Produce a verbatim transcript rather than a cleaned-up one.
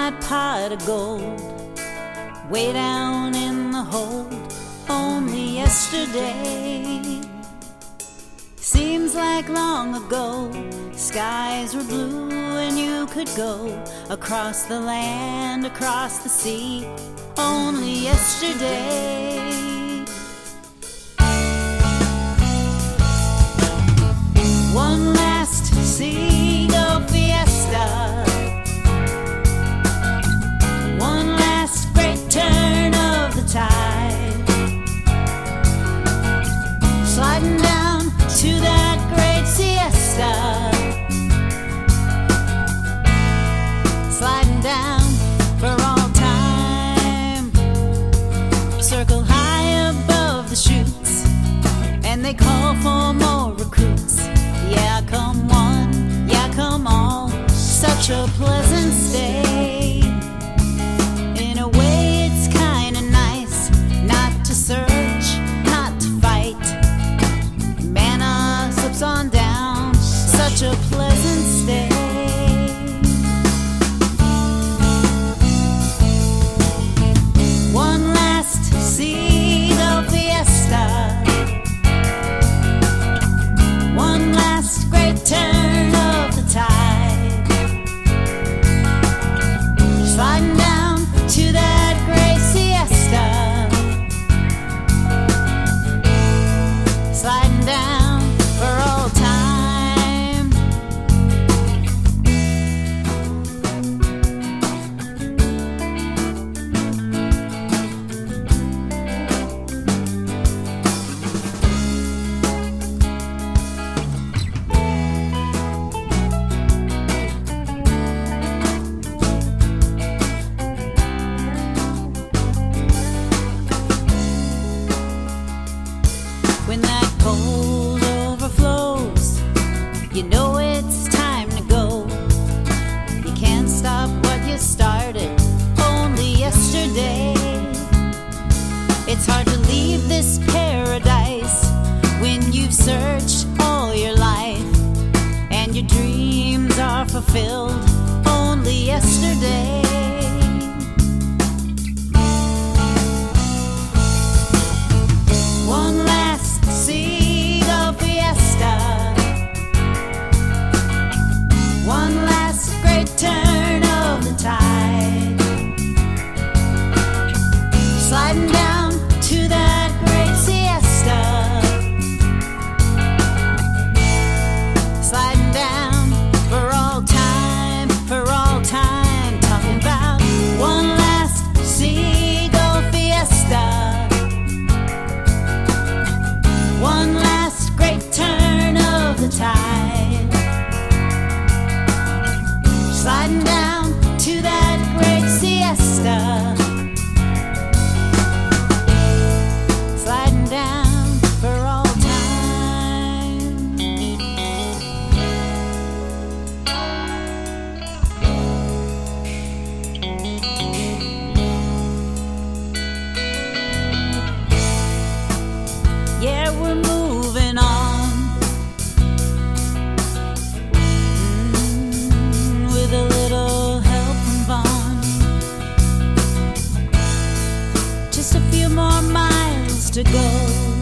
that pot of gold, way down in the hold, only yesterday. Seems like long ago, skies were blue and you could go across the land, across the sea, only yesterday. One last seagull fiesta, one last great turn of the tide, sliding down to that great siesta, sliding down for all time, circle high above the chutes, and they call for more recruits. Yeah, come one, yeah, come all, such a pleasant stay. In a way it's kinda nice not to search, not to fight. Manna slips on down, such a pleasant stay. One last seagull fiesta, one last great turn of the tide, sliding down to that great siesta, sliding down for all time. When that cold overflows, you know it's time to go. You can't stop what you started only yesterday. It's hard to leave this paradise when you've searched all your life and your dreams are fulfilled only yesterday. One last seagull fiesta, one last great turn of the tide, sliding down to that great siesta, sliding down for all time, for all time, talking about one last seagull fiesta, one last great turn of the tide, sliding down to that great siesta, sliding down for all time. Yeah, we're moving on, mm, with a little help from Vaughn. Just a few more miles to go.